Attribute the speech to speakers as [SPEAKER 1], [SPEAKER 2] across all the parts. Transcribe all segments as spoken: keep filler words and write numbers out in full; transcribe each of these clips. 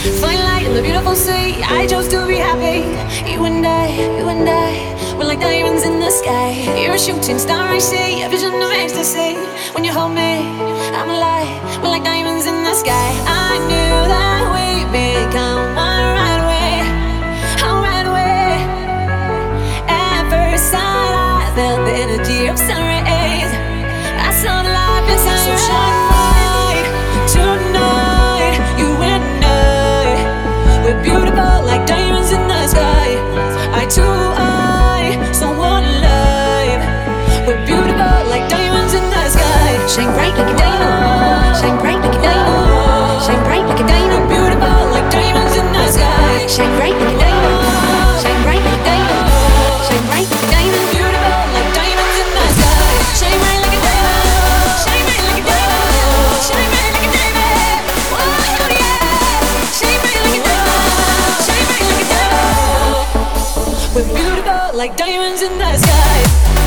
[SPEAKER 1] Find light in the beautiful sea. I chose to be happy. You and I, you and I, we're like diamonds in the sky. You're a shooting star, I see a vision of ecstasy. When you hold me, I'm alive. We're like diamonds in the sky. I knew that we'd become one right away, oh, right away. At first sight, I felt the energy of sun rays. I saw the light inside your eyes. Tonight, you and I, we're beautiful like diamonds in the sky. Eye to eye, so one life. We're beautiful like diamonds in the sky. Shine bright like a diamond. Shine bright like a diamond. Shine bright like a diamond. Beautiful like diamonds in the sky. Shine bright like a diamond. Shine bright like a diamond. Shine bright like a diamond. Beautiful like diamonds in the sky. Shine bright like a diamond. Shine bright like a diamond. Shine bright like a diamond. Oh yeah. Shine bright like a diamond. Shine bright like a diamond. We're beautiful like diamonds in the sky.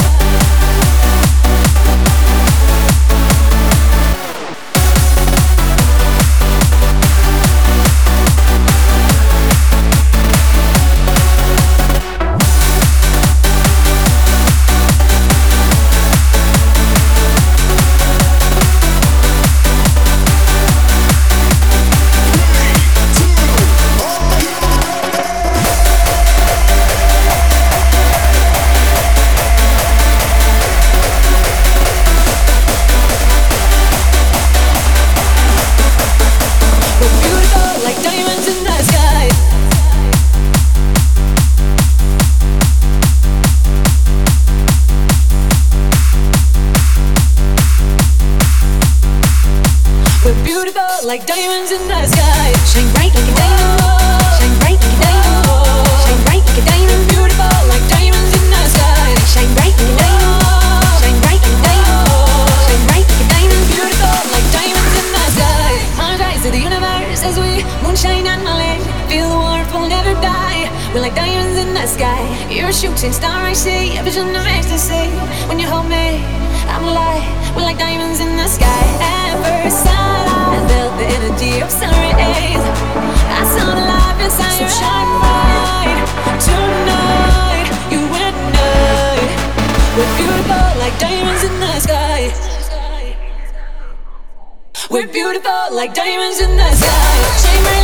[SPEAKER 1] Like diamonds in the sky. Shine bright like a diamond. Shine bright like a diamond. Shine bright like a diamond. Beautiful like diamonds in the sky. Shine bright like a diamond. Shine bright like a diamond. Shine bright like a diamond. Beautiful like diamonds in the sky. Apologize to the universe as we moonshine and Malay. Feel the warmth, we'll never die. We're like diamonds in the sky. You're a shooting star, I see a vision of ecstasy. When you hold me, I'm alive. We're like diamonds in the sky. At first sight, I felt the energy of sun rays. I saw the light inside your eyes. Tonight, you and I, we're beautiful like diamonds in the sky. We're beautiful like diamonds in the sky. Shine